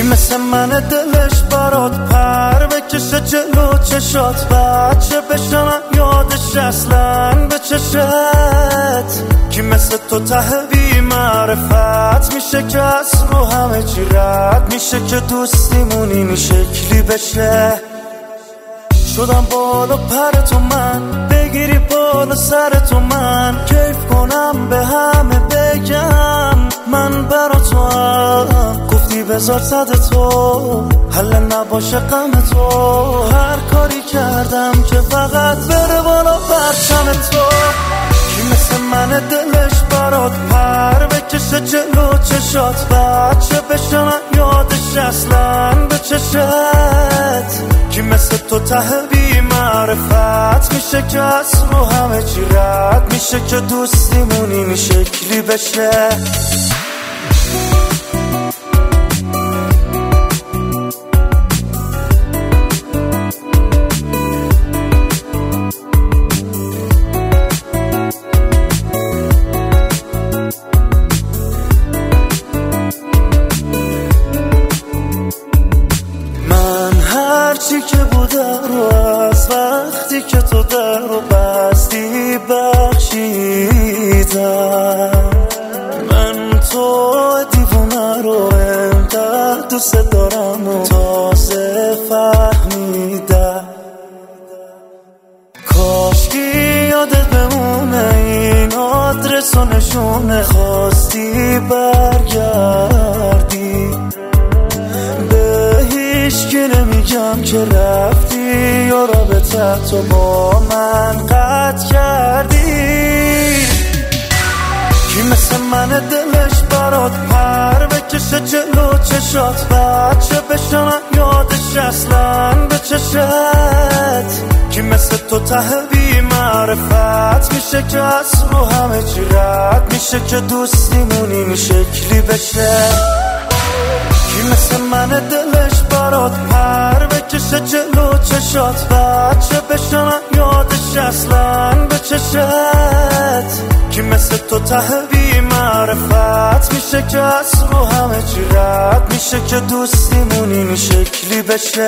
کی مثل من دلش برات پر بکشه جلو چشات بچه بشنم یادش اصلا به چشت کی مثل تو ته بی معرفت میشه که از رو همه چی رد میشه که دوستیمون این شکلی بشه شدم بالا پر تو من بگیری بالا سر تو من کیف کنم به همه بگم من برا تو هم گفتی بذار صد تو حل نباشه غم تو هر کاری کردم که فقط بره بالا پرچم تو کی مثل من دلش برات پر بکشه جلو چشات بچه بشنم یادش اصلا به چشت کی مثل تو ته بی معرفت میشه که از رو همه چی رد میشه که دوستیمون این شکلی بشه هرچی که بوده رو از وقتی که تو در رو بستی بخشیدم من تو دیوونه رو انقدر دوست دارم و تازه فهمیدم کاشکی یادت بمونه این آدرس و نشونه خواستی برگردی که نمیگم که رفتی یا رابطه تو با من قطع کردی کی مثل من دلش برات پر بکشه جلو چشات بچه بشنم یادش اصلا به چشت کی مثل تو ته بی معرفت میشه که از رو همه چی رد میشه که دوستیمون این شکلی بشه کی مثل من دلش برات پر بکشه جلو چشات بچه بشنم یادش اصلا به چشت کی مثل تو ته بی معرفت میشه که از رو همه چی رد میشه که دوستیمون این شکلی بشه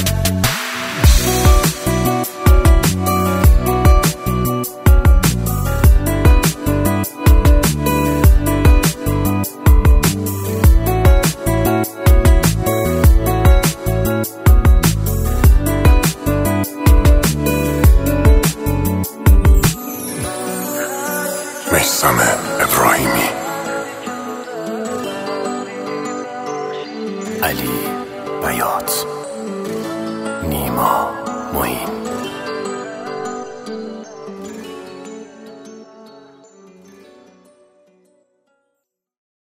میثم ابراهیمی علی بیات نیما معین